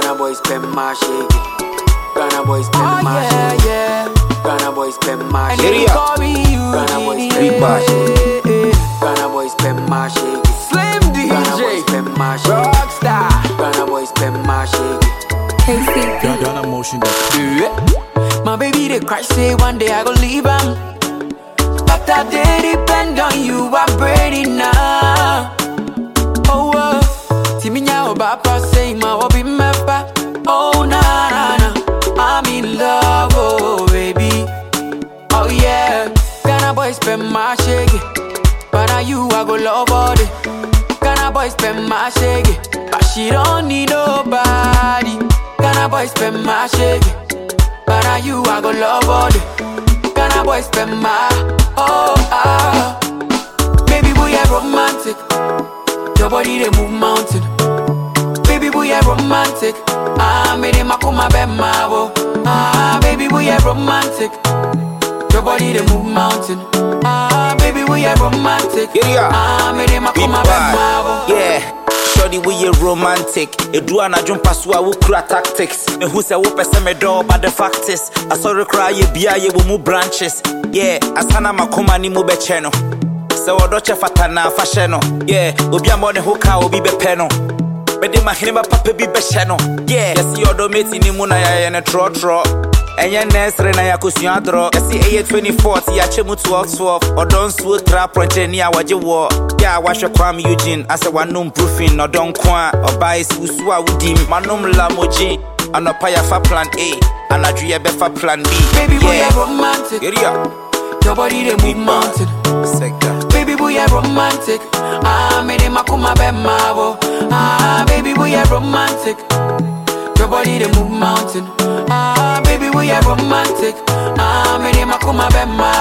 Ghana boys spend my shake it. Ghana boys spend my shake it. Ghana boys spend my shake it. Ghana boys spend my shake it. Ghana boys spend my shake it. Slim DJ, Ghana boys spend my shake it. Rockstar. Ghana boys spend my shake it. Ghana motion. My baby they cry say one day I go leave him, but I they depend on you. I'm ready now. Oh, see me now, Papa say my hobby mappa. Oh na, I'm in love, oh baby. Oh yeah, Ghana boys spend my shake it, but now you I go love all it. Ghana boys spend my shake it, but she don't need nobody. Ghana boys spend my shake it, but now you I go love all it. Ghana boys spend my baby boy you romantic. Your body they move mountain. Baby boy you romantic. Made him a come bed my baby boy you romantic. Your body they move mountain. Baby boy you romantic. Made him a come bed my yeah. Shorty, we a romantic. A do an jump pass who cry tactics. And who say, whoop a me door, but the fact is, I saw the cry, you be a will move branches. Yeah, as Hana Makoma ni mube channel. So, Docha Fatana fashion. Yeah, will be a money who can be penal. But the Mahima Papa be channel. Yeah, yes, your domate in Munaya and a trot. And your nest Renayakusia draw. I see A24, Yachemu 12, or don't swoop trap Prontenia, what you war. Yeah, wash your crime Eugene as a one noon proofing, or don't qua, or buy Susua Udim, Manum Lamojin, and a Paya for plan A, and a Dria Befa plan B. Baby boy, you're romantic. Your body they move mountain. Baby boy, you're romantic. Made him a come bed my baby boy, you're romantic. Your body they move mountain. Baby, we are romantic. Made him a come bed my